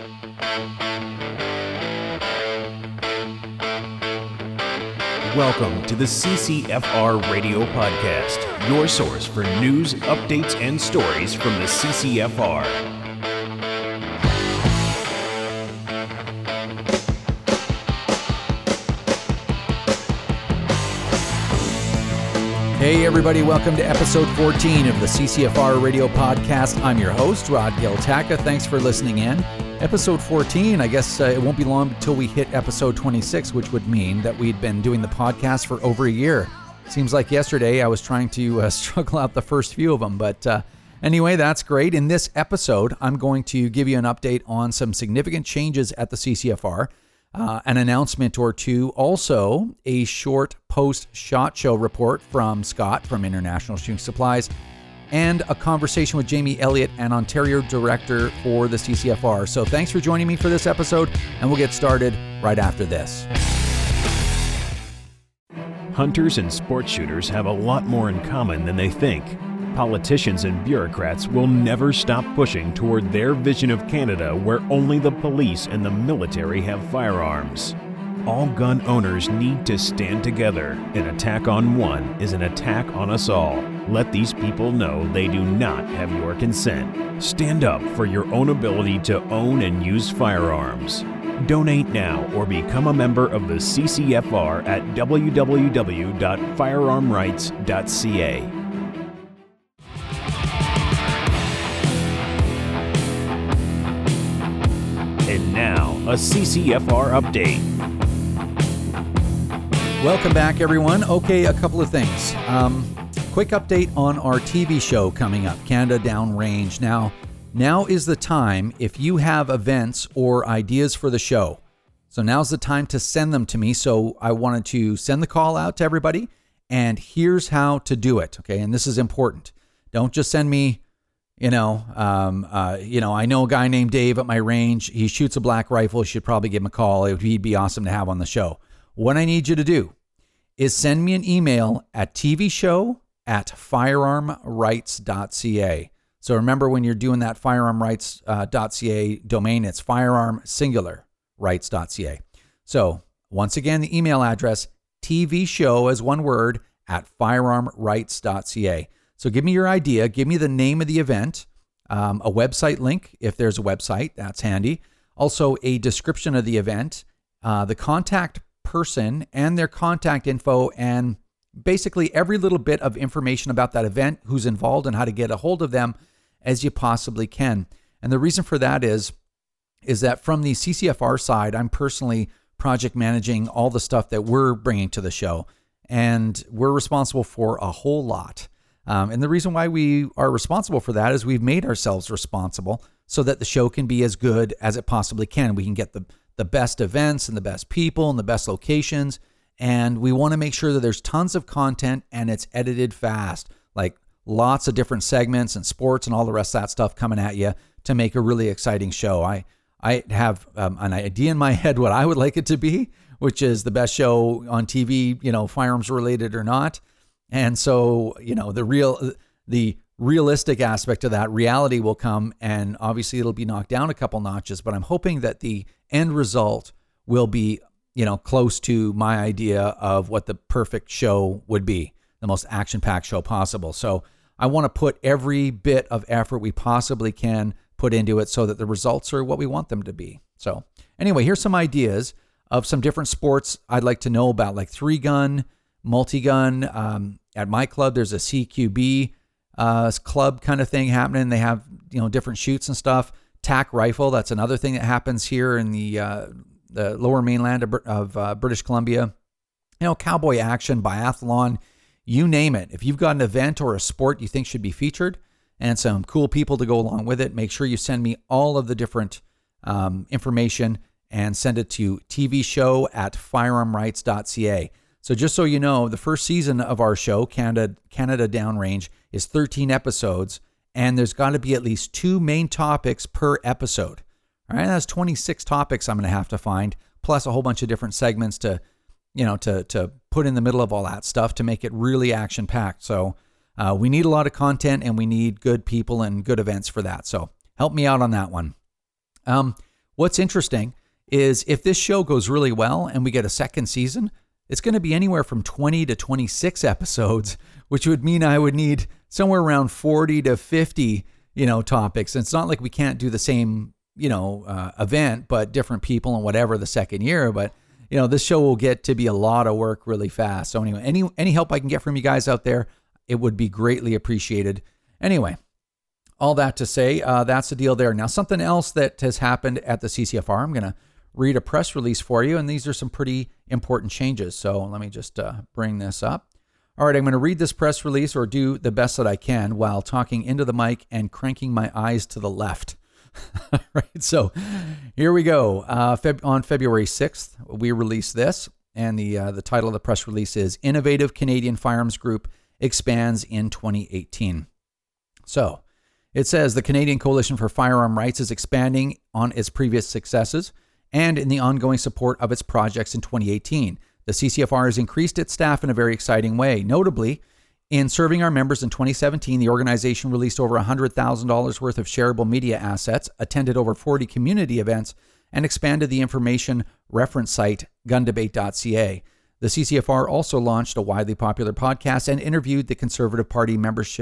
Welcome to the CCFR Radio Podcast, your source for news, updates, and stories from the CCFR. Hey everybody, welcome to episode 14 of the CCFR Radio Podcast. I'm your host, Rod Giltaka. Thanks for listening in. Episode 14, I guess it won't be long until we hit episode 26, which would mean that we'd been doing the podcast for over a year. Seems like yesterday I was trying to struggle out the first few of them, but anyway, that's great. In this episode, I'm going to give you an update on some significant changes at the CCFR, an announcement or two, also a short post-SHOT Show report from Scott from International Shooting Supplies, and a conversation with Jamie Elliott, an Ontario director for the CCFR. So thanks for joining me for this episode, and we'll get started right after this. Hunters and sport shooters have a lot more in common than they think. Politicians and bureaucrats will never stop pushing toward their vision of Canada where only the police and the military have firearms. All gun owners need to stand together. An attack on one is an attack on us all. Let these people know they do not have your consent. Stand up for your own ability to own and use firearms. Donate now or become a member of the CCFR at www.firearmrights.ca. And now, a CCFR update. Welcome back, everyone. Okay, a couple of things. Quick update on our TV show coming up, Canada Downrange. Now is the time if you have events or ideas for the show. So now's the time to send them to me. So I wanted to send the call out to everybody, and here's how to do it. Okay, and this is important. Don't just send me, I know a guy named Dave at my range. He shoots a black rifle. You should probably give him a call. He'd be awesome to have on the show. What I need you to do is send me an email at tvshow@firearmrights.ca. So remember, when you're doing that firearmrights.ca domain, it's firearm singular rights.ca. So once again, the email address, tvshow as one word at firearmrights.ca. So give me your idea. Give me the name of the event, a website link if there's a website, that's handy. Also a description of the event, the contact person and their contact info, and basically every little bit of information about that event, who's involved, and how to get a hold of them as you possibly can. And the reason for that is that from the CCFR side, I'm personally project managing all the stuff that we're bringing to the show, and we're responsible for a whole lot. And the reason why we are responsible for that is we've made ourselves responsible so that the show can be as good as it possibly can. We can get the best events and the best people and the best locations. And we want to make sure that there's tons of content and it's edited fast, like lots of different segments and sports and all the rest of that stuff coming at you to make a really exciting show. I have an idea in my head what I would like it to be, which is the best show on TV, firearms related or not. And so, the realistic aspect of that, reality will come, and obviously it'll be knocked down a couple notches, but I'm hoping that the end result will be, close to my idea of what the perfect show would be, the most action-packed show possible. So I want to put every bit of effort we possibly can put into it so that the results are what we want them to be. So anyway, here's some ideas of some different sports I'd like to know about, like 3-gun, multi-gun. At my club, there's a CQB club kind of thing happening. They have, different shoots and stuff. TAC rifle, that's another thing that happens here in the lower mainland of British Columbia. Cowboy action, biathlon, you name it. If you've got an event or a sport you think should be featured and some cool people to go along with it, make sure you send me all of the different information and send it to tvshow@firearmrights.ca. So just so you know, the first season of our show, Canada Downrange, is 13 episodes, and there's got to be at least 2 main topics per episode. All right, that's 26 topics I'm going to have to find, plus a whole bunch of different segments to put in the middle of all that stuff to make it really action-packed. So we need a lot of content, and we need good people and good events for that. So help me out on that one. what's interesting is if this show goes really well and we get a second season, it's going to be anywhere from 20 to 26 episodes, which would mean I would need somewhere around 40 to 50, topics. And it's not like we can't do the same, event, but different people and whatever the second year. But, this show will get to be a lot of work really fast. So anyway, any help I can get from you guys out there, it would be greatly appreciated. Anyway, all that to say, that's the deal there. Now, something else that has happened at the CCFR, I'm going to read a press release for you, and these are some pretty important changes. So let me just bring this up. All right, I'm going to read this press release or do the best that I can while talking into the mic and cranking my eyes to the left. Right, so here we go. On February 6th, we released this, and the title of the press release is Innovative Canadian Firearms Group Expands in 2018. So it says the Canadian Coalition for Firearm Rights is expanding on its previous successes and in the ongoing support of its projects in 2018. The CCFR has increased its staff in a very exciting way. Notably, in serving our members in 2017, the organization released over $100,000 worth of shareable media assets, attended over 40 community events, and expanded the information reference site gundebate.ca. The CCFR also launched a widely popular podcast and interviewed the Conservative Party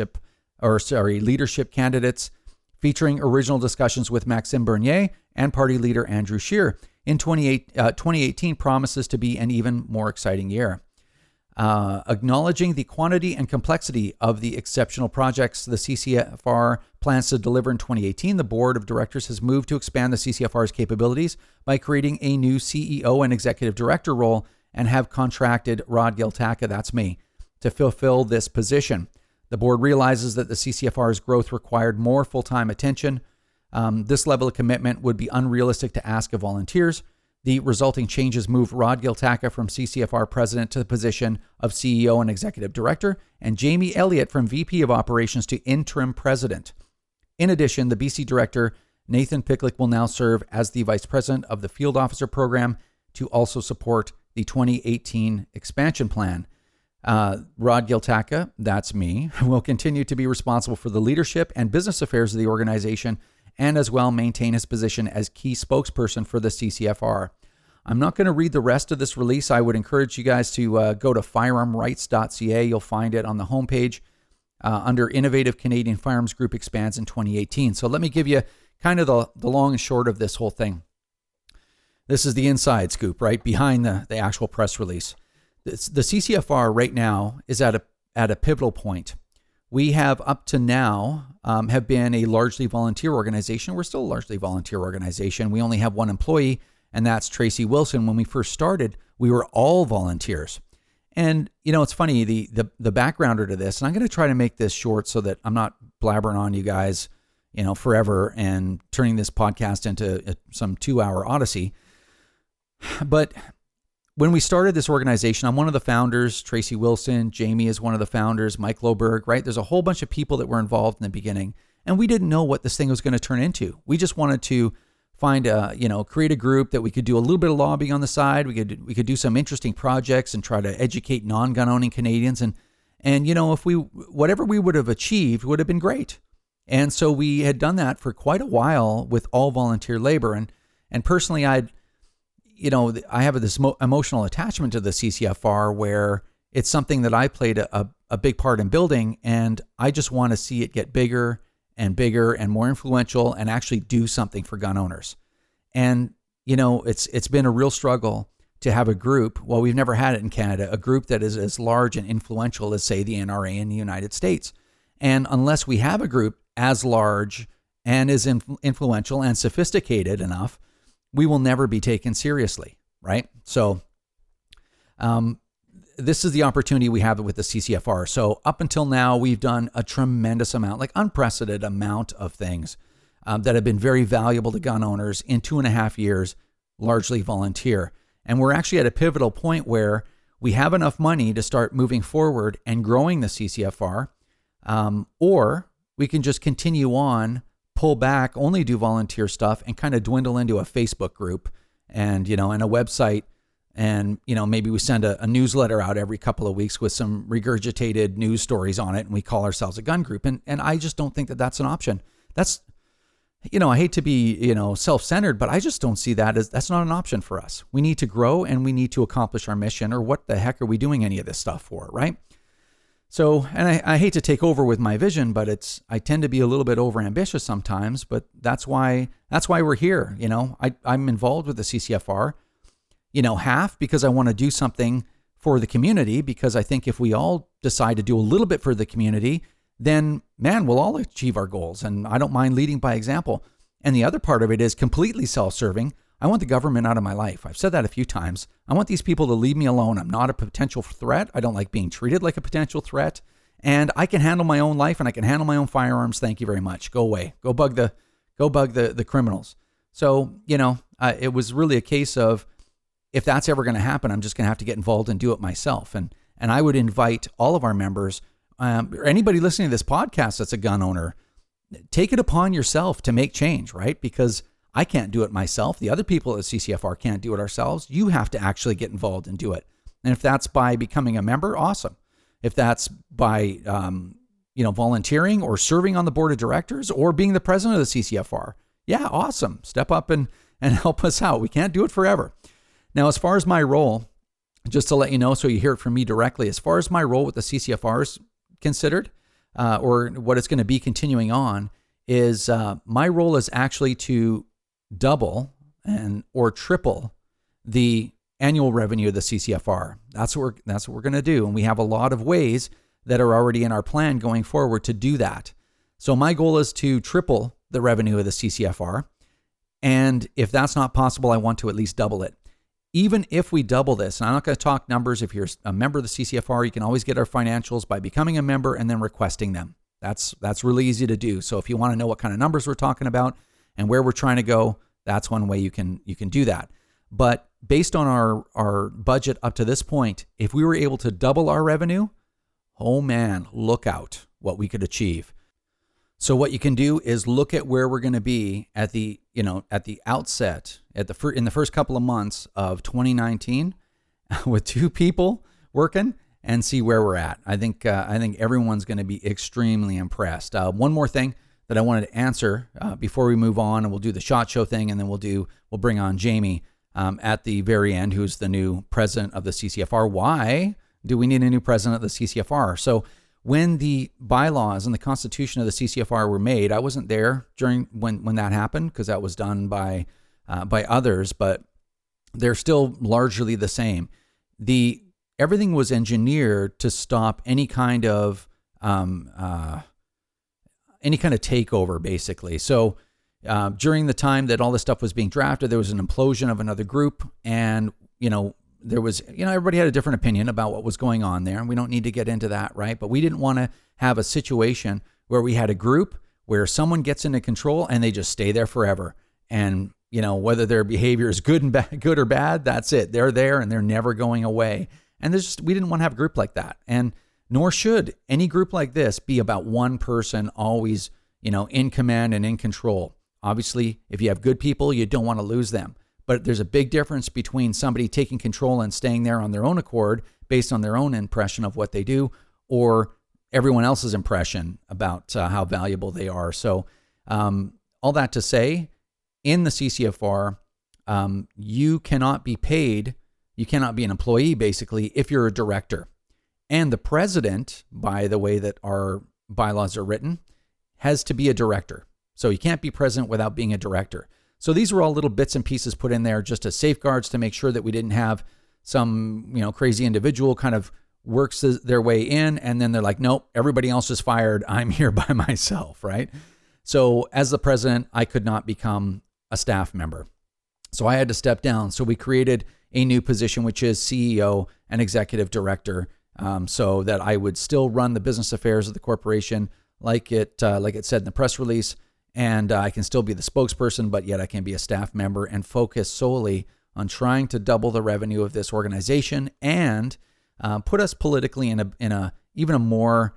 leadership candidates, featuring original discussions with Maxime Bernier and party leader Andrew Scheer. In 2018 promises to be an even more exciting year. Acknowledging the quantity and complexity of the exceptional projects the CCFR plans to deliver in 2018, the board of directors has moved to expand the CCFR's capabilities by creating a new CEO and executive director role and have contracted Rod Giltaca, that's me, to fulfill this position. The board realizes that the CCFR's growth required more full-time attention. This level of commitment would be unrealistic to ask of volunteers. The resulting changes move Rod Giltaca from CCFR president to the position of CEO and executive director, and Jamie Elliott from VP of operations to interim president. In addition, the BC director, Nathan Picklick, will now serve as the vice president of the field officer program to also support the 2018 expansion plan. Rod Giltaca, that's me, will continue to be responsible for the leadership and business affairs of the organization and as well maintain his position as key spokesperson for the CCFR. I'm not going to read the rest of this release. I would encourage you guys to go to firearmrights.ca. You'll find it on the homepage under Innovative Canadian Firearms Group Expands in 2018. So let me give you kind of the long and short of this whole thing. This is the inside scoop, right, behind the actual press release. The CCFR right now is at a pivotal point. We have up to now have been a largely volunteer organization. We're still a largely volunteer organization. We only have one employee, and that's Tracy Wilson. When we first started, we were all volunteers. And, it's funny, the backgrounder to this, and I'm going to try to make this short so that I'm not blabbering on you guys, forever and turning this podcast into some 2-hour odyssey. But when we started this organization, I'm one of the founders. Tracy Wilson, Jamie is one of the founders, Mike Loberg, right? There's a whole bunch of people that were involved in the beginning, and we didn't know what this thing was going to turn into. We just wanted to find create a group that we could do a little bit of lobbying on the side. We could do some interesting projects and try to educate non-gun owning Canadians. And if whatever we would have achieved would have been great. And so we had done that for quite a while with all volunteer labor. And personally, I have this emotional attachment to the CCFR where it's something that I played a big part in building, and I just want to see it get bigger and bigger and more influential and actually do something for gun owners. And, it's been a real struggle to have a group, well, we've never had it in Canada, a group that is as large and influential as, say, the NRA in the United States. And unless we have a group as large and as influential and sophisticated enough, we will never be taken seriously, right? So this is the opportunity we have with the CCFR. So up until now, we've done a tremendous amount, like unprecedented amount of things that have been very valuable to gun owners in 2.5 years, largely volunteer. And we're actually at a pivotal point where we have enough money to start moving forward and growing the CCFR, or we can just continue on, pull back, only do volunteer stuff, and kind of dwindle into a Facebook group and, and a website. And, maybe we send a newsletter out every couple of weeks with some regurgitated news stories on it, and we call ourselves a gun group. And I just don't think that that's an option. I hate to be, self-centered, but I just don't see that's not an option for us. We need to grow and we need to accomplish our mission, or what the heck are we doing any of this stuff for, right? So, and I hate to take over with my vision, but I tend to be a little bit overambitious sometimes, but that's why we're here. I'm involved with the CCFR, half because I want to do something for the community, because I think if we all decide to do a little bit for the community, then man, we'll all achieve our goals. And I don't mind leading by example. And the other part of it is completely self-serving. I want the government out of my life. I've said that a few times. I want these people to leave me alone. I'm not a potential threat. I don't like being treated like a potential threat. And I can handle my own life and I can handle my own firearms. Thank you very much. Go away. Go bug the criminals. So, it was really a case of, if that's ever going to happen, I'm just going to have to get involved and do it myself. And I would invite all of our members, or anybody listening to this podcast that's a gun owner, take it upon yourself to make change, right? Because I can't do it myself. The other people at CCFR can't do it ourselves. You have to actually get involved and do it. And if that's by becoming a member, awesome. If that's by, volunteering or serving on the board of directors or being the president of the CCFR, yeah, awesome. Step up and help us out. We can't do it forever. Now, as far as my role, just to let you know, so you hear it from me directly, as far as my role with the CCFR is considered, or what it's going to be continuing on, is my role is actually to double or triple the annual revenue of the CCFR. That's what we're going to do. And we have a lot of ways that are already in our plan going forward to do that. So my goal is to triple the revenue of the CCFR. And if that's not possible, I want to at least double it. Even if we double this, and I'm not going to talk numbers. If you're a member of the CCFR, you can always get our financials by becoming a member and then requesting them. That's really easy to do. So if you want to know what kind of numbers we're talking about and where we're trying to go, that's one way you can do that. But based on our budget up to this point, if we were able to double our revenue, oh man, look out what we could achieve. So what you can do is look at where we're going to be at the outset, in the first couple of months of 2019 with 2 people working, and see where we're at. I think everyone's going to be extremely impressed. One more thing that I wanted to answer before we move on, and we'll do the SHOT Show thing, and then we'll bring on Jamie at the very end, who's the new president of the CCFR. Why do we need a new president of the CCFR? So when the bylaws and the constitution of the CCFR were made, I wasn't there during when that happened, because that was done by others, but they're still largely the same. Everything was engineered to stop any kind of takeover, basically. So during the time that all this stuff was being drafted, there was an implosion of another group, and there was, everybody had a different opinion about what was going on there, and we don't need to get into that, right? But we didn't want to have a situation where we had a group where someone gets into control and they just stay there forever. And, whether their behavior is good or bad, that's it. They're there and they're never going away. And we didn't want to have a group like that. And nor should any group like this be about one person always, in command and in control. Obviously, if you have good people, you don't want to lose them. But there's a big difference between somebody taking control and staying there on their own accord based on their own impression of what they do, or everyone else's impression about how valuable they are. So all that to say, in the CCFR, you cannot be paid, you cannot be an employee, basically, if you're a director. And the president, by the way that our bylaws are written, has to be a director. So you can't be president without being a director. So these were all little bits and pieces put in there just as safeguards to make sure that we didn't have some, crazy individual kind of works their way in, and then they're like, nope, everybody else is fired. I'm here by myself, right? So as the president, I could not become a staff member. So I had to step down. So we created a new position, which is CEO and executive director, so that I would still run the business affairs of the corporation like it said in the press release. And I can still be the spokesperson, but yet I can be a staff member and focus solely on trying to double the revenue of this organization and put us politically in a even a more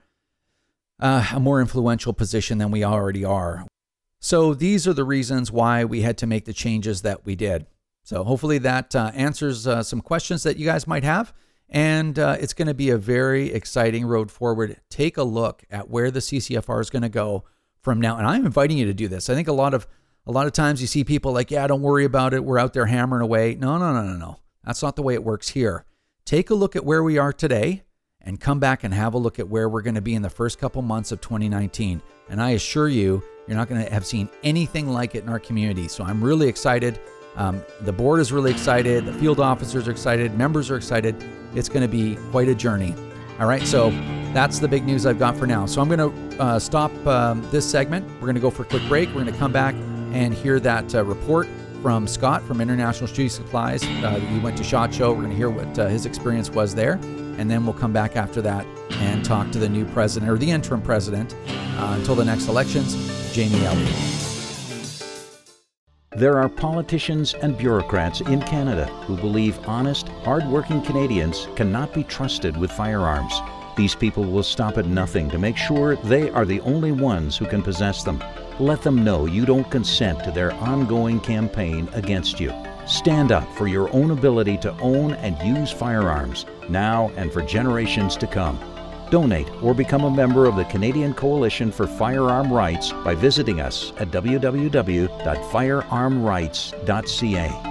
influential position than we already are. So these are the reasons why we had to make the changes that we did. So hopefully that answers some questions that you guys might have. And it's going to be a very exciting road forward. Take a look at where the CCFR is going to go from now, and I'm inviting you to do this. I think a lot of times you see people like, yeah, don't worry about it. We're out there hammering away. No. That's not the way it works here. Take a look at where we are today and come back and have a look at where we're going to be in the first couple months of 2019. And I assure you, you're not going to have seen anything like it in our community. So I'm really excited. The board is really excited. The field officers are excited. Members are excited. It's going to be quite a journey. All right, so that's the big news I've got for now. So I'm going to stop this segment. We're going to go for a quick break. We're going to come back and hear that report from Scott from International Shooting Supplies. He went to SHOT Show. We're going to hear what his experience was there. And then we'll come back after that and talk to the new president, or the interim president, until the next elections, Jamie Elliott. There are politicians and bureaucrats in Canada who believe honest, hard-working Canadians cannot be trusted with firearms. These people will stop at nothing to make sure they are the only ones who can possess them. Let them know you don't consent to their ongoing campaign against you. Stand up for your own ability to own and use firearms, now and for generations to come. Donate or become a member of the Canadian Coalition for Firearm Rights by visiting us at www.firearmrights.ca.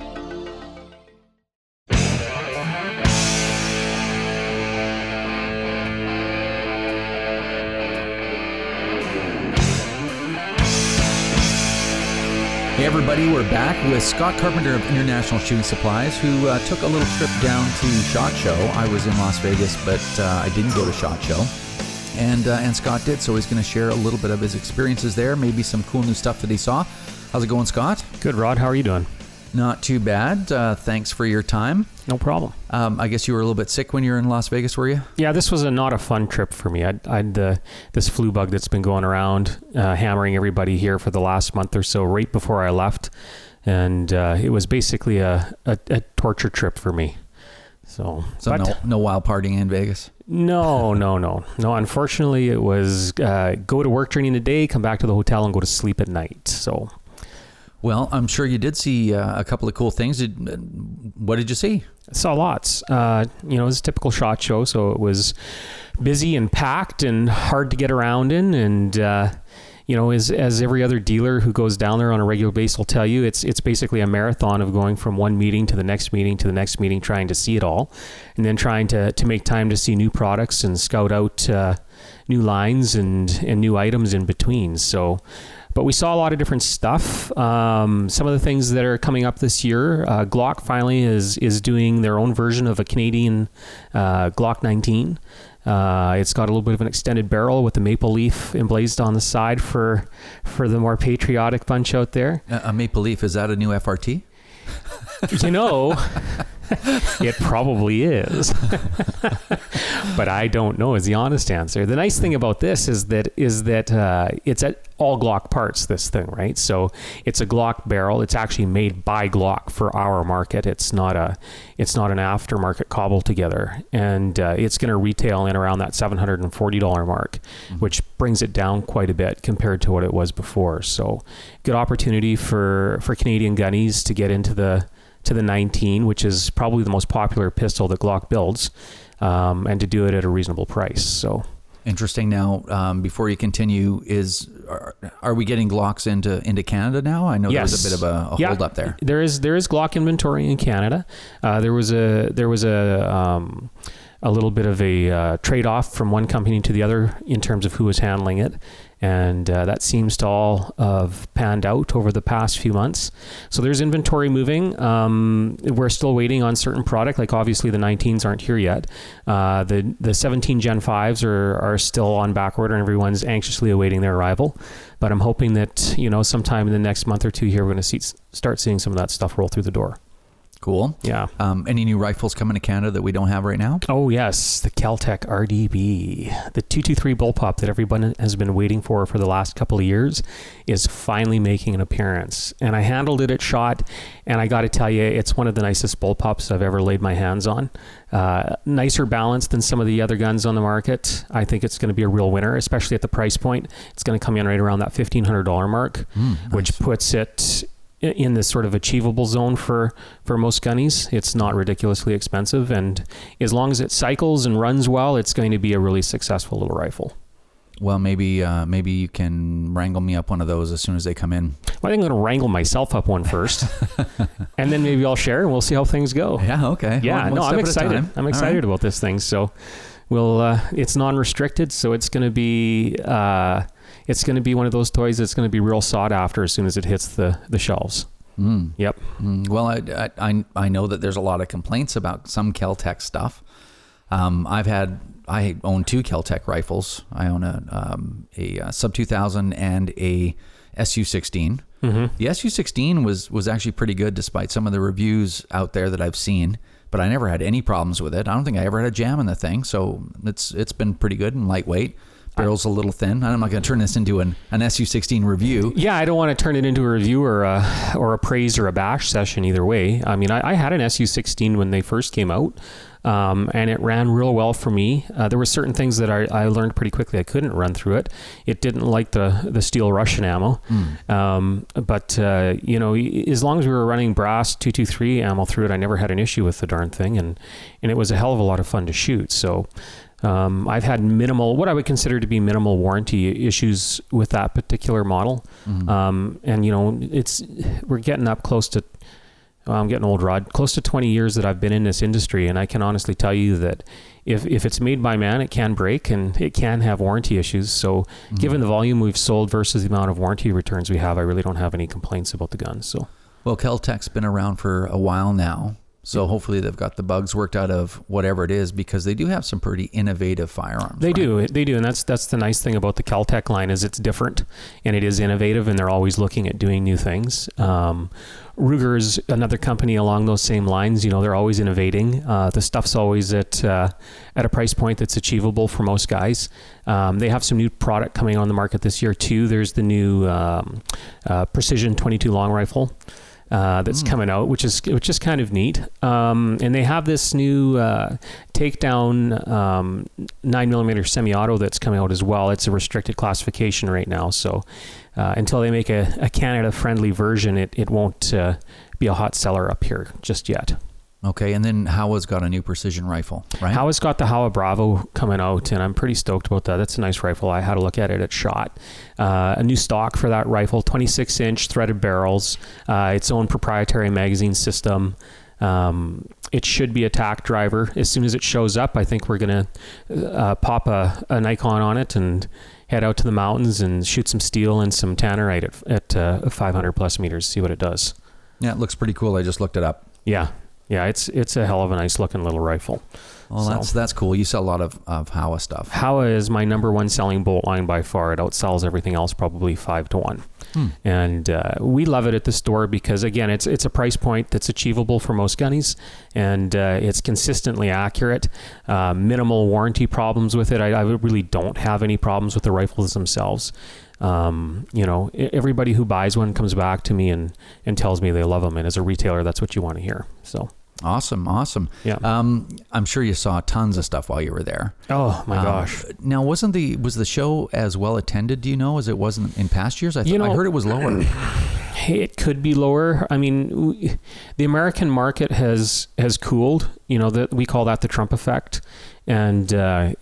Hey everybody, we're back with Scott Carpenter of International Shooting Supplies, who took a little trip down to SHOT Show. I was in Las Vegas, but I didn't go to SHOT Show, and Scott did, so he's going to share a little bit of his experiences there, maybe some cool new stuff that he saw. How's it going, Scott? Good, Rod. How are you doing? Not too bad. Thanks for your time. No problem. I guess you were a little bit sick when you were in Las Vegas, were you? Yeah, this was not a fun trip for me. I'd this flu bug that's been going around, hammering everybody here for the last month or so, right before I left. And it was basically a torture trip for me. So no wild partying in Vegas? No. Unfortunately, it was go to work during the day, come back to the hotel, and go to sleep at night. So... Well, I'm sure you did see a couple of cool things. What did you see? I saw lots. It was a typical SHOT Show, so it was busy and packed and hard to get around in. And, as every other dealer who goes down there on a regular basis will tell you, it's basically a marathon of going from one meeting to the next meeting to the next meeting, trying to see it all, and then trying to make time to see new products and scout out new lines and new items in between. So... But we saw a lot of different stuff. Some of the things that are coming up this year, Glock finally is doing their own version of a Canadian Glock 19. It's got a little bit of an extended barrel with the maple leaf emblazed on the side for the more patriotic bunch out there. A maple leaf, is that a new FRT? It probably is. But I don't know is the honest answer. The nice thing about this is that it's at all Glock parts, this thing, right? So it's a Glock barrel. It's actually made by Glock for our market. It's not an aftermarket cobble together. And it's going to retail in around that $740 mark, which brings it down quite a bit compared to what it was before. So good opportunity for Canadian gunnies to get into the 19, which is probably the most popular pistol that Glock builds, and to do it at a reasonable price. So interesting. Now, before you continue, are we getting Glocks into Canada now? I know yes. There was a bit of a hold up there. There is Glock inventory in Canada. There was a little bit of a trade-off from one company to the other in terms of who was handling it. And that seems to all have panned out over the past few months. So there's inventory moving. We're still waiting on certain product. Like obviously the 19s aren't here yet. The 17 Gen 5s are still on back order, and everyone's anxiously awaiting their arrival. But I'm hoping that sometime in the next month or two here, we're going to start seeing some of that stuff roll through the door. Cool. Yeah. Any new rifles coming to Canada that we don't have right now? Oh, yes. The Kel-Tec RDB. The 223 bullpup that everyone has been waiting for the last couple of years is finally making an appearance. And I handled it at SHOT, and I got to tell you, it's one of the nicest bullpups I've ever laid my hands on. Nicer balance than some of the other guns on the market. I think it's going to be a real winner, especially at the price point. It's going to come in right around that $1,500 mark, nice. Which puts it in this sort of achievable zone for most gunnies. It's not ridiculously expensive, and as long as it cycles and runs well, it's going to be a really successful little rifle. Well, maybe you can wrangle me up one of those as soon as they come in. Well, I think I'm going to wrangle myself up one first, and then maybe I'll share, and we'll see how things go. Yeah, okay. Yeah, one no, I'm step at a excited. time. I'm excited about this thing. So, we'll it's non-restricted, so it's going to be one of those toys that's going to be real sought after as soon as it hits the shelves. Yep. Well, I know that there's a lot of complaints about some Kel-Tec stuff. I own 2 Kel-Tec rifles. I own a Sub 2000 and a SU-16. The SU-16 was actually pretty good despite some of the reviews out there that I've seen, but I never had any problems with it. I don't think I ever had a jam in the thing, so it's been pretty good and lightweight. Barrel's a little thin. I'm not going to turn this into an SU-16 review. Yeah, I don't want to turn it into a review or a praise or a bash session either way. I mean, I had an SU-16 when they first came out, and it ran real well for me. There were certain things that I learned pretty quickly. I couldn't run through it. It didn't like the steel Russian ammo. But as long as we were running brass 223 ammo through it, I never had an issue with the darn thing, and it was a hell of a lot of fun to shoot. So I've had what I would consider to be minimal warranty issues with that particular model. And we're getting up close to, I'm getting old, Rod, close to 20 years that I've been in this industry. And I can honestly tell you that if it's made by man, it can break and it can have warranty issues. So given the volume we've sold versus the amount of warranty returns we have, I really don't have any complaints about the gun. So, well, Kel-Tec's been around for a while now. So hopefully they've got the bugs worked out of whatever it is, because they do have some pretty innovative firearms. They do, and that's the nice thing about the Kel-Tec line is it's different and it is innovative, and they're always looking at doing new things. Ruger's another company along those same lines. They're always innovating. The stuff's always at a price point that's achievable for most guys. They have some new product coming on the market this year too. There's the new Precision 22 long rifle. That's coming out, which is kind of neat. And they have this new takedown 9mm semi-auto that's coming out as well. It's a restricted classification right now, so until they make a Canada-friendly version, it won't be a hot seller up here just yet. Okay, and then Howa's got a new precision rifle, right? Howa's got the Howa Bravo coming out, and I'm pretty stoked about that. That's a nice rifle. I had a look at it at SHOT. A new stock for that rifle, 26-inch threaded barrels, its own proprietary magazine system. It should be a tack driver. As soon as it shows up, I think we're going to pop a Nikon on it and head out to the mountains and shoot some steel and some tannerite at 500 plus meters, see what it does. Yeah, it looks pretty cool. I just looked it up. Yeah, it's a hell of a nice looking little rifle. Well, that's cool. You sell a lot of Howa stuff. Howa is my number one selling bolt line by far. It outsells everything else probably 5-1. And we love it at the store because, again, it's a price point that's achievable for most gunnies, and it's consistently accurate. Minimal warranty problems with it. I really don't have any problems with the rifles themselves. Everybody who buys one comes back to me and tells me they love them, and as a retailer, that's what you want to hear. So. Awesome. Yeah. I'm sure you saw tons of stuff while you were there. Oh my gosh. Now, was the show as well attended, do you know, as it wasn't in past years? I heard it was lower. It could be lower. I mean, the American market has cooled, we call that the Trump effect. And,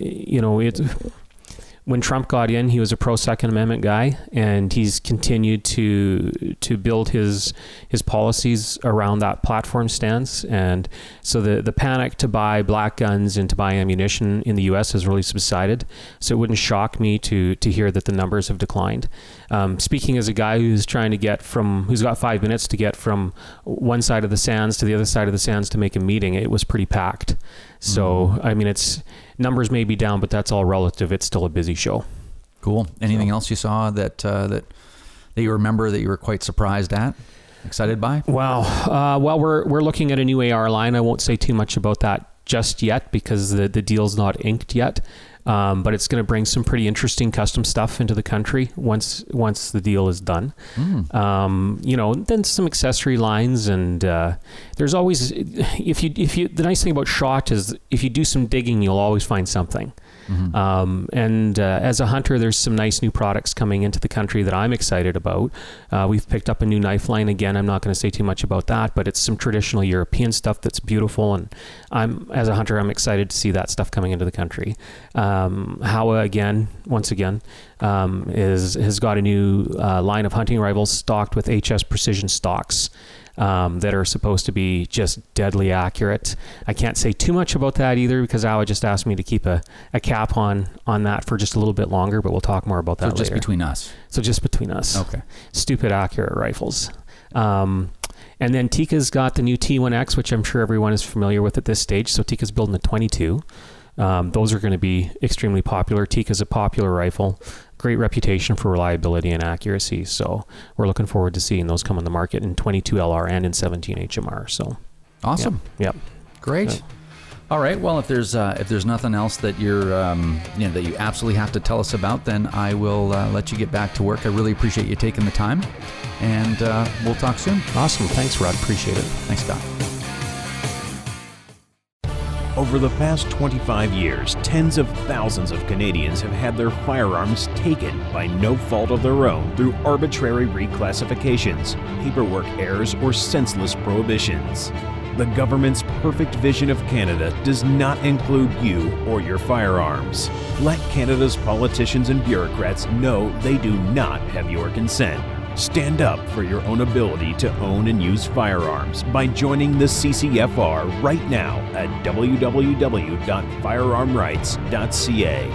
when Trump got in, he was a pro-Second Amendment guy, and he's continued to build his policies around that platform stance. And so the panic to buy black guns and to buy ammunition in the U.S. has really subsided. So it wouldn't shock me to hear that the numbers have declined. Speaking as a guy who's who's got 5 minutes to get from one side of the sands to the other side of the sands to make a meeting, it was pretty packed. So, I mean, numbers may be down, but that's all relative. It's still a busy show. Cool. Anything else you saw that you remember that you were quite surprised at, excited by? Wow. Well, we're looking at a new AR line. I won't say too much about that just yet because the deal's not inked yet. But it's going to bring some pretty interesting custom stuff into the country once the deal is done. Then some accessory lines, and there's always the nice thing about SHOT is if you do some digging, you'll always find something. And as a hunter, there's some nice new products coming into the country that I'm excited about. We've picked up a new knife line. Again, I'm not going to say too much about that, but it's some traditional European stuff that's beautiful. And as a hunter, I'm excited to see that stuff coming into the country. Howa, once again, has got a new line of hunting rifles stocked with HS Precision stocks. That are supposed to be just deadly accurate. I can't say too much about that either because Howa just asked me to keep a cap on that for just a little bit longer, but we'll talk more about that later. So just between us. So just between us. Okay. Stupid accurate rifles. And then Tikka's got the new T1X, which I'm sure everyone is familiar with at this stage. So Tikka's building a 22. Those are going to be extremely popular. Tikka's a popular rifle. Great reputation for reliability and accuracy. So we're looking forward to seeing those come on the market in 22 LR and in 17 HMR. So awesome. Yep. Great. Yep. All right. Well, if there's nothing else that you're that you absolutely have to tell us about, then I will let you get back to work. I really appreciate you taking the time, and we'll talk soon. Awesome. Thanks, Rod. Appreciate it. Thanks, Scott. Over the past 25 years, tens of thousands of Canadians have had their firearms taken by no fault of their own through arbitrary reclassifications, paperwork errors, or senseless prohibitions. The government's perfect vision of Canada does not include you or your firearms. Let Canada's politicians and bureaucrats know they do not have your consent. Stand up for your own ability to own and use firearms by joining the CCFR right now at www.firearmrights.ca.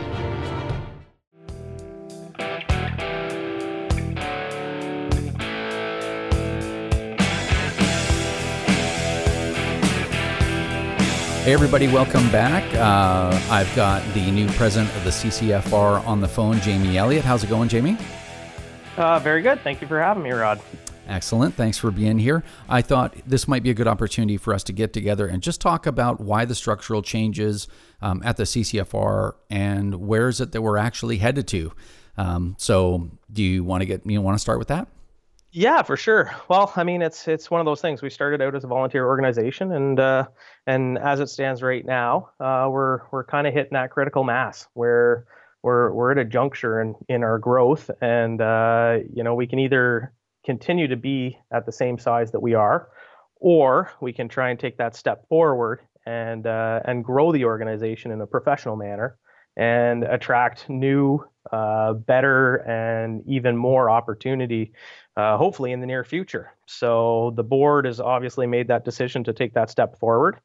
Hey everybody, welcome back. I've got the new president of the CCFR on the phone, Jamie Elliott. How's it going, Jamie? Very good. Thank you for having me, Rod. Excellent. Thanks for being here. I thought this might be a good opportunity for us to get together and just talk about why the structural changes at the CCFR and where is it that we're actually headed to. So do you want to start with that? Yeah, for sure. Well, I mean, it's one of those things. We started out as a volunteer organization, and as it stands right now, we're kind of hitting that critical mass where we're at a juncture in our growth, and we can either continue to be at the same size that we are, or we can try and take that step forward and grow the organization in a professional manner and attract new, better, and even more opportunity, hopefully in the near future. So the board has obviously made that decision to take that step forward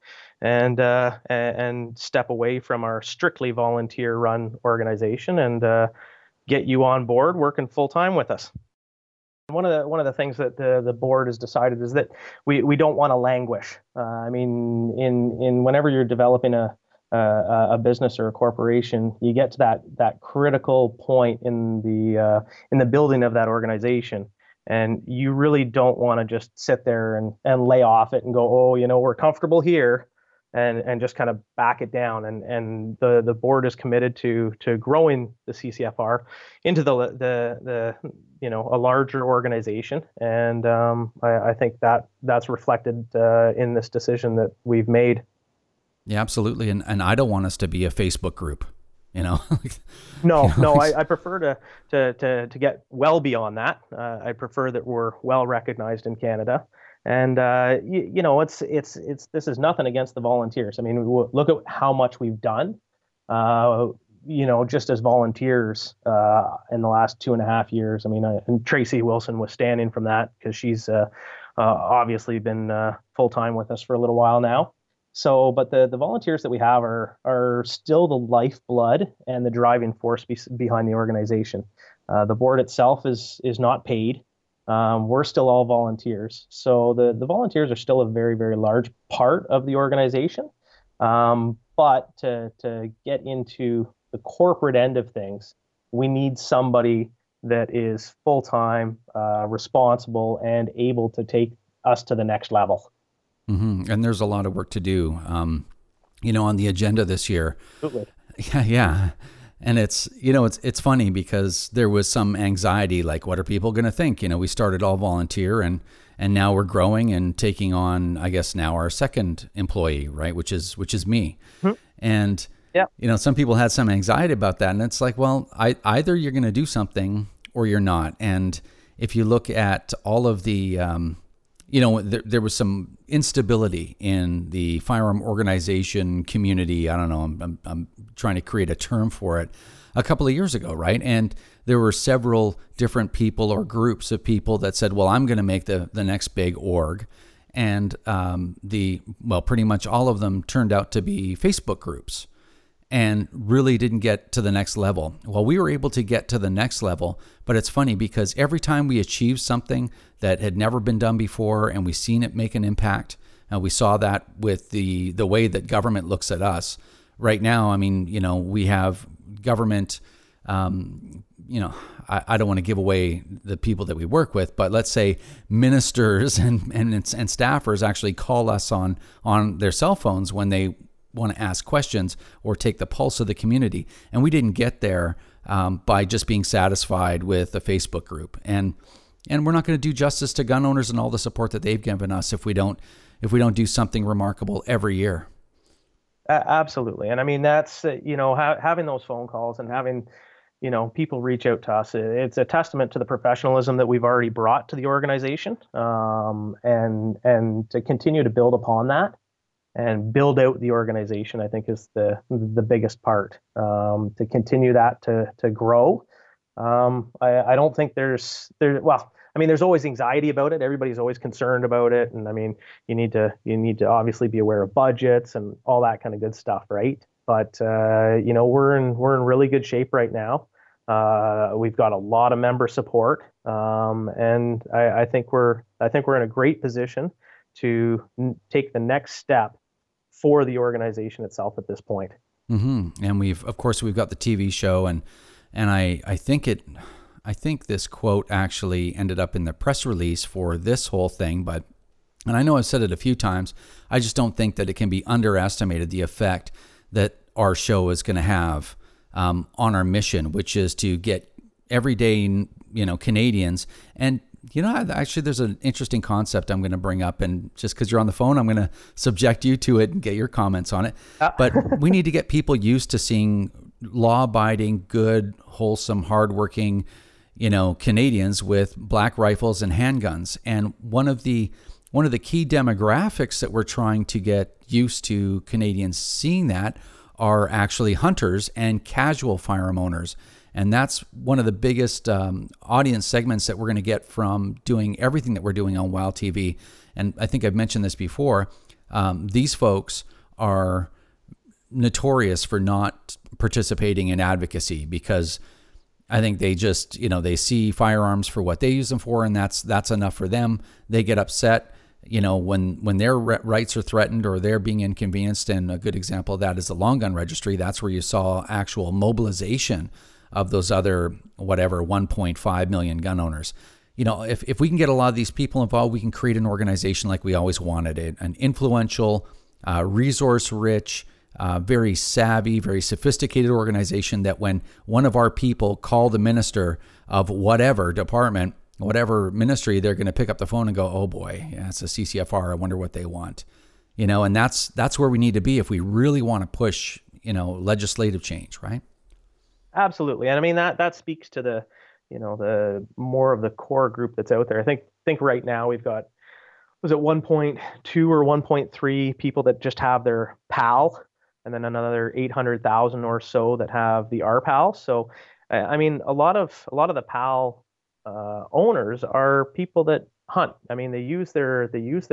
and step away from our strictly volunteer-run organization and get you on board working full-time with us. One of the things that the board has decided is that we don't want to languish. I mean, in whenever you're developing a business or a corporation, you get to that critical point in the building of that organization, and you really don't want to just sit there and lay off it and go, oh, we're comfortable here, and just kind of back it down. And the board is committed to growing the CCFR into the a larger organization, and I think that's reflected in this decision that we've made. Yeah, absolutely. And I don't want us to be a Facebook group, No, I prefer to get well beyond that. I prefer that we're well recognized in Canada. And, this is nothing against the volunteers. I mean, look at how much we've done, just as volunteers in the last 2.5 years. I mean, and Tracy Wilson was standing from that because she's obviously been full-time with us for a little while now. So, but the volunteers that we have are still the lifeblood and the driving force behind the organization. The board itself is not paid. We're still all volunteers. So the volunteers are still a very, very large part of the organization. But to get into the corporate end of things, we need somebody that is full-time, responsible, and able to take us to the next level. Mm-hmm. And there's a lot of work to do, on the agenda this year. Absolutely. Yeah. And it's funny because there was some anxiety, like, what are people going to think? We started all volunteer and now we're growing and taking on, I guess now our second employee, right? Which is me. Mm-hmm. And Yeah. Some people had some anxiety about that. And it's like, well, either you're going to do something or you're not. And if you look at all of the, there was some instability in the firearm organization community. I don't know. I'm trying to create a term for it a couple of years ago, right? And there were several different people or groups of people that said, well, I'm going to make the next big org. And pretty much all of them turned out to be Facebook groups and really didn't get to the next level. Well, we were able to get to the next level, but it's funny because every time we achieved something that had never been done before and we seen it make an impact, and we saw that with the way that government looks at us right now. I mean, we have government, I don't want to give away the people that we work with, but let's say ministers and staffers actually call us on their cell phones when they want to ask questions or take the pulse of the community. And we didn't get there by just being satisfied with a Facebook group. And we're not going to do justice to gun owners and all the support that they've given us if we don't do something remarkable every year. Absolutely. And I mean, that's, having those phone calls and having, people reach out to us, it's a testament to the professionalism that we've already brought to the organization, and to continue to build upon that and build out the organization, I think is the biggest part, to continue that to grow. I don't think there's always anxiety about it. Everybody's always concerned about it. And I mean, you need to obviously be aware of budgets and all that kind of good stuff, right? But we're in really good shape right now. We've got a lot of member support, and I think we're in a great position to take the next step for the organization itself at this point. Mm-hmm. And we've got the TV show, and I think this quote actually ended up in the press release for this whole thing, and I know I've said it a few times, I just don't think that it can be underestimated, the effect that our show is going to have on our mission, which is to get everyday, Canadians. And, actually there's an interesting concept I'm going to bring up, and just because you're on the phone, I'm going to subject you to it and get your comments on it. But we need to get people used to seeing law-abiding, good, wholesome, hardworking, Canadians with black rifles and handguns. And one of the key demographics that we're trying to get used to Canadians seeing that are actually hunters and casual firearm owners. And that's one of the biggest audience segments that we're going to get from doing everything that we're doing on Wild TV. And I think I've mentioned this before. These folks are notorious for not participating in advocacy because I think they just, they see firearms for what they use them for, and that's enough for them. They get upset, when their rights are threatened or they're being inconvenienced. And a good example of that is the Long Gun Registry. That's where you saw actual mobilization of those other, 1.5 million gun owners. If we can get a lot of these people involved, we can create an organization like we always wanted it, an influential, resource-rich, very savvy, very sophisticated organization that when one of our people call the minister of whatever department, whatever ministry, they're going to pick up the phone and go, oh boy, yeah, it's a CCFR. I wonder what they want. And that's where we need to be if we really want to push, legislative change, right? Absolutely. And I mean, that speaks to the more of the core group that's out there. I think right now we've got, was it 1.2 or 1.3 people that just have their PAL, and then another 800,000 or so that have the RPAL. So, I mean, a lot of the PAL owners are people that hunt. I mean, they use their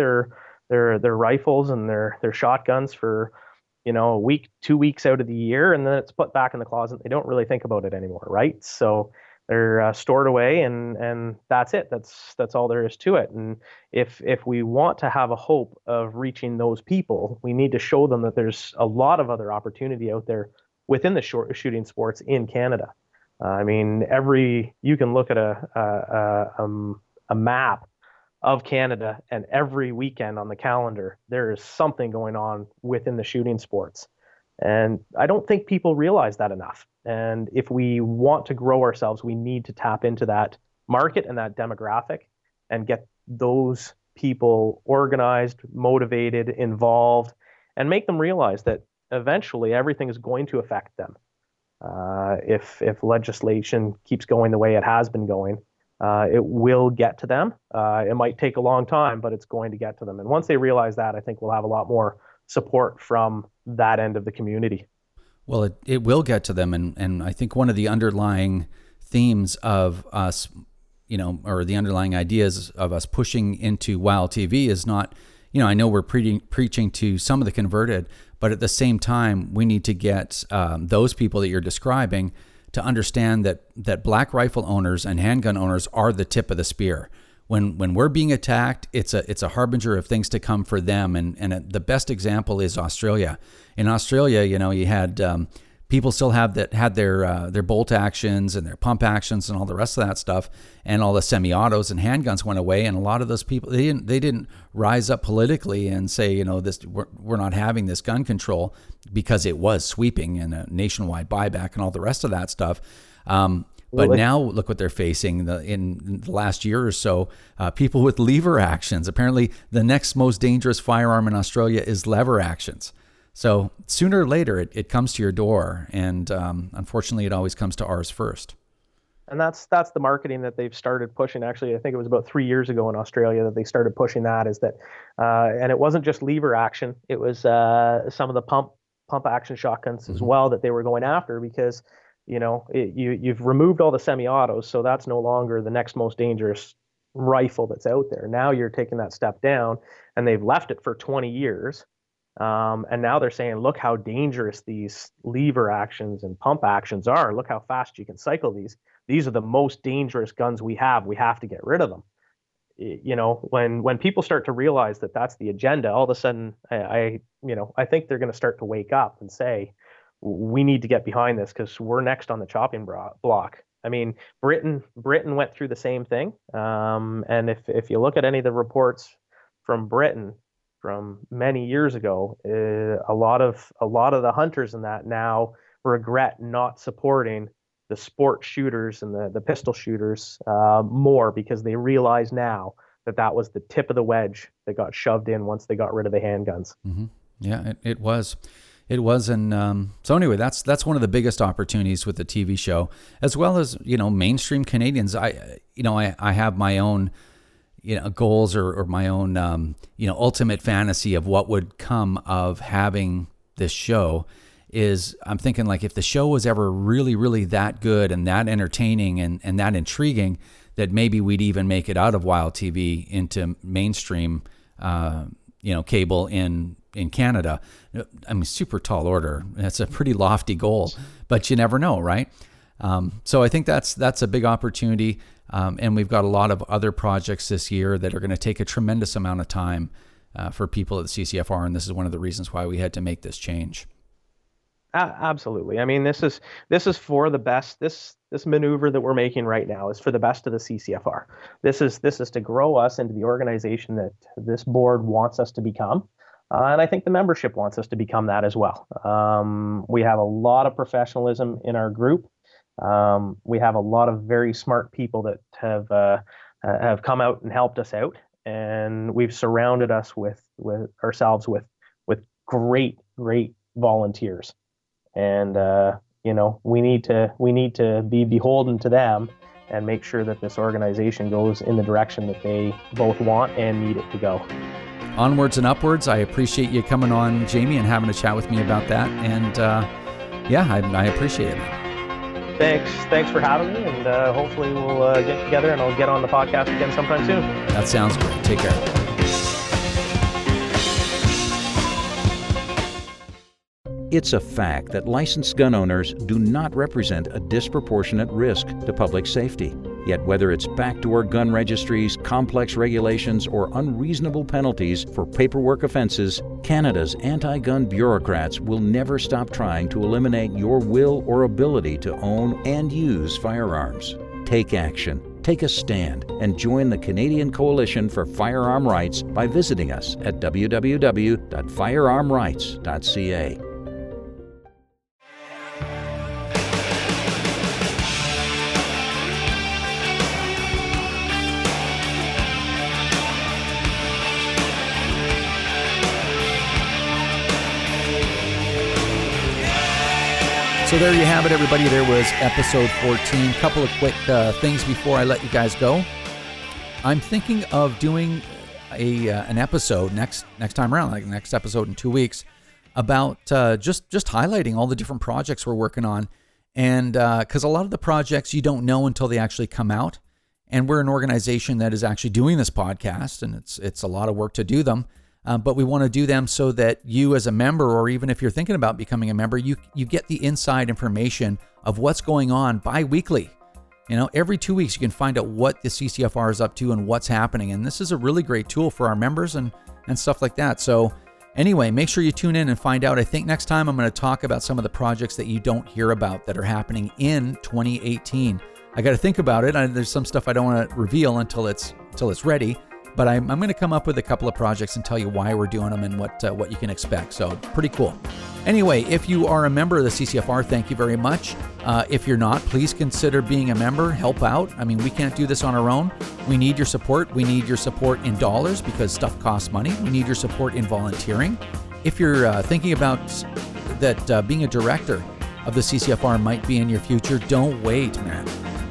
rifles and their shotguns for, a week, 2 weeks out of the year, and then it's put back in the closet. They don't really think about it anymore, right? So they're stored away, and that's it. That's all there is to it. And if we want to have a hope of reaching those people, we need to show them that there's a lot of other opportunity out there within the shooting sports in Canada. I mean, you can look at a map of Canada, and every weekend on the calendar, there is something going on within the shooting sports. And I don't think people realize that enough. And if we want to grow ourselves, we need to tap into that market and that demographic and get those people organized, motivated, involved, and make them realize that eventually everything is going to affect them. If legislation keeps going the way it has been going, it will get to them. It might take a long time, but it's going to get to them. And once they realize that, I think we'll have a lot more support from that end of the community. Well, it will get to them. And I think one of the underlying themes of us, or the underlying ideas of us pushing into Wild TV is not, I know we're preaching to some of the converted, but at the same time, we need to get those people that you're describing to understand that black rifle owners and handgun owners are the tip of the spear. When we're being attacked, it's a harbinger of things to come for them. And the best example is Australia. In Australia, you had people still had their bolt actions and their pump actions and all the rest of that stuff, and all the semi-autos and handguns went away. And a lot of those people, they didn't rise up politically and say, we're not having this gun control, because it was sweeping and a nationwide buyback and all the rest of that stuff. But now look what they're facing in the last year or so. People with lever actions. Apparently, the next most dangerous firearm in Australia is lever actions. So sooner or later, it comes to your door, and unfortunately, it always comes to ours first. And that's the marketing that they've started pushing. Actually, I think it was about 3 years ago in Australia that they started pushing that. Is that, and it wasn't just lever action; it was some of the pump action shotguns as well that they were going after, because you've removed all the semi-autos, so that's no longer the next most dangerous rifle that's out there. Now you're taking that step down, and they've left it for 20 years. And now they're saying, look how dangerous these lever actions and pump actions are. Look how fast you can cycle these. These are the most dangerous guns we have. We have to get rid of them. When people start to realize that that's the agenda, all of a sudden, I think they're going to start to wake up and say, we need to get behind this, because we're next on the chopping block. I mean, Britain went through the same thing. And if you look at any of the reports from Britain from many years ago, a lot of the hunters in that now regret not supporting the sport shooters and the pistol shooters more, because they realize now that was the tip of the wedge that got shoved in once they got rid of the handguns. Mm-hmm. Yeah, it was. It was. And so anyway, that's one of the biggest opportunities with the TV show, as well as, mainstream Canadians. I have my own, goals or my own, ultimate fantasy of what would come of having this show. Is I'm thinking, like, if the show was ever really, really that good and that entertaining and that intriguing, that maybe we'd even make it out of Wild TV into mainstream, cable in Canada. I mean, super tall order. That's a pretty lofty goal, but you never know, right? So I think that's a big opportunity. And we've got a lot of other projects this year that are going to take a tremendous amount of time for people at the CCFR. And this is one of the reasons why we had to make this change. Absolutely. I mean, this is for the best. This maneuver that we're making right now is for the best of the CCFR. This is to grow us into the organization that this board wants us to become. And I think the membership wants us to become that as well. We have a lot of professionalism in our group. We have a lot of very smart people that have come out and helped us out, and we've surrounded us with great volunteers. And we need to be beholden to them and make sure that this organization goes in the direction that they both want and need it to go. Onwards and upwards. I appreciate you coming on, Jamie, and having a chat with me about that. And I appreciate it. Thanks for having me, and hopefully we'll get together and I'll get on the podcast again sometime soon. That sounds great. Take care. It's a fact that licensed gun owners do not represent a disproportionate risk to public safety. Yet whether it's backdoor gun registries, complex regulations, or unreasonable penalties for paperwork offenses, Canada's anti-gun bureaucrats will never stop trying to eliminate your will or ability to own and use firearms. Take action, take a stand, and join the Canadian Coalition for Firearm Rights by visiting us at www.firearmrights.ca. So there you have it, everybody. There was episode 14. Couple of quick things before I let you guys go. I'm thinking of doing an episode next time around, like next episode in 2 weeks, about just highlighting all the different projects we're working on. And because a lot of the projects you don't know until they actually come out. And we're an organization that is actually doing this podcast, and it's a lot of work to do them. But we want to do them so that you as a member, or even if you're thinking about becoming a member, you get the inside information of what's going on bi-weekly. Every 2 weeks you can find out what the CCFR is up to and what's happening. And this is a really great tool for our members and stuff like that. So anyway, make sure you tune in and find out. I think next time I'm going to talk about some of the projects that you don't hear about that are happening in 2018. I got to think about it. There's some stuff I don't want to reveal until it's ready. But I'm going to come up with a couple of projects and tell you why we're doing them and what you can expect. So pretty cool. Anyway, if you are a member of the CCFR, thank you very much. If you're not, please consider being a member. Help out. I mean, we can't do this on our own. We need your support. We need your support in dollars because stuff costs money. We need your support in volunteering. If you're thinking about that being a director of the CCFR might be in your future, don't wait, man.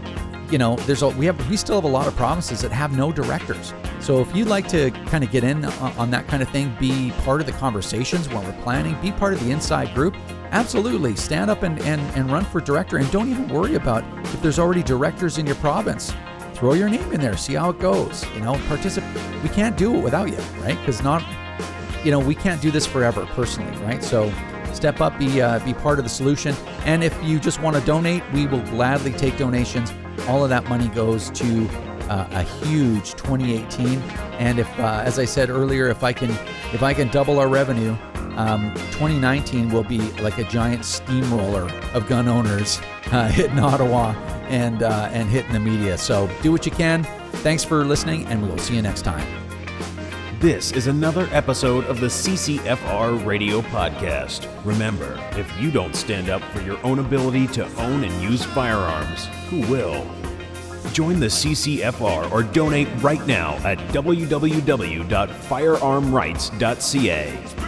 We still have a lot of provinces that have no directors. So if you'd like to kind of get in on that kind of thing, be part of the conversations when we're planning, be part of the inside group, absolutely stand up and run for director. And don't even worry about if there's already directors in your province. Throw your name in there, see how it goes. Participate. We can't do it without you, right? Because we can't do this forever personally, right? So step up, be part of the solution. And if you just want to donate, we will gladly take donations. All of that money goes to a huge 2018. And if, as I said earlier, if I can double our revenue, 2019 will be like a giant steamroller of gun owners hitting Ottawa and hitting the media. So do what you can. Thanks for listening, and we will see you next time. This is another episode of the CCFR Radio Podcast. Remember, if you don't stand up for your own ability to own and use firearms, who will? Join the CCFR or donate right now at www.firearmrights.ca.